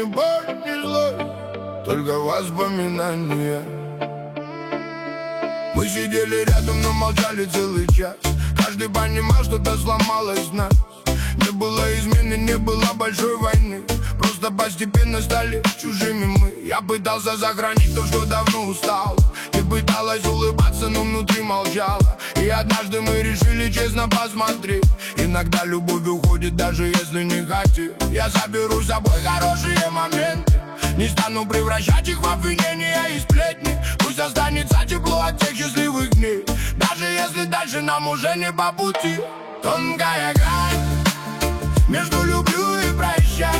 ни боль, ни злость, только воспоминания. Мы сидели рядом, но молчали целый час. Каждый понимал, что-то сломалось в нас. Не было измены, не было большой войны, просто постепенно стали чужими мы. Я пытался сохранить то, что давно устал. Ты пыталась улыбаться, но внутри молчала. И однажды мы решили честно посмотреть. Иногда любовь уходит, даже если не хотим. Я заберу с собой хорошие моменты, не стану превращать их в обвинения и сплетни. Пусть останется тепло от тех счастливых дней, даже если дальше нам уже не по пути. Тонкая грань между люблю и прощай,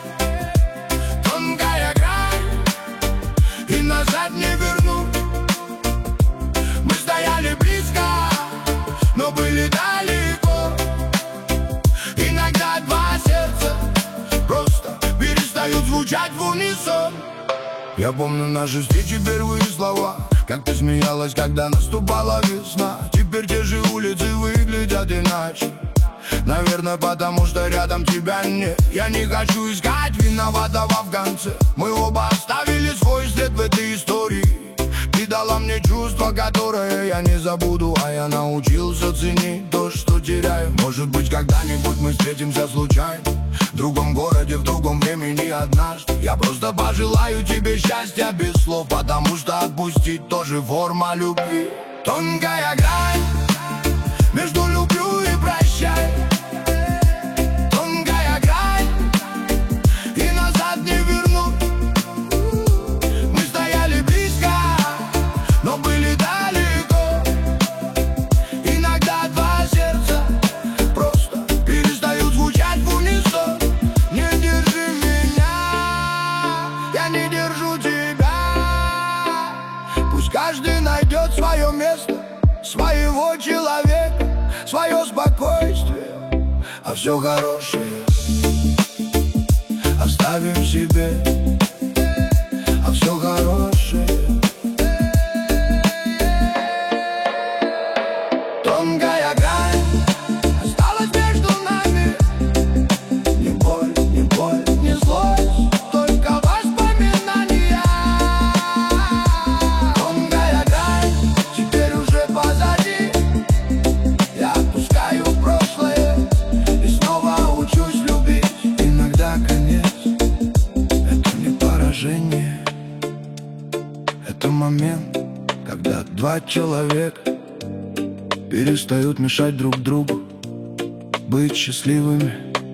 тонкая грань, и назад не вернуть. Мы стояли близко, но были далеко. Иногда два сердца просто перестают звучать в унисон. Я помню наши встречи, первые слова, как ты смеялась, когда наступала весна. Теперь те же улицы выглядят иначе, наверное, потому что рядом тебя нет. Я не хочу искать виноватого в конце. Мы оба оставили свой след в этой истории. Ты дала мне чувство, которое я не забуду, а я научился ценить то, что теряю. Может быть, когда-нибудь мы встретимся случайно, в другом городе, в другом времени однажды. Я просто пожелаю тебе счастья без слов, потому что отпустить тоже форма любви. Тонкая грань между люблю и прощай, тонкая грань, и назад не вернуть. Мы стояли близко, но были далеко. Иногда два сердца просто перестают звучать в унисон. Не держи меня, я не держу тебя. Пусть каждый найдет свое место, своего человека, свое спокойствие, а все хорошее оставим себе, а все хорошее. Тонкая грань осталась между нами. Ни боль, ни боль, ни злость, только воспоминания. Тонкая грань теперь уже позади. Я отпускаю прошлое и снова учусь любить. Иногда конец — это не поражение, это момент, когда два человека перестают мешать друг другу быть счастливыми.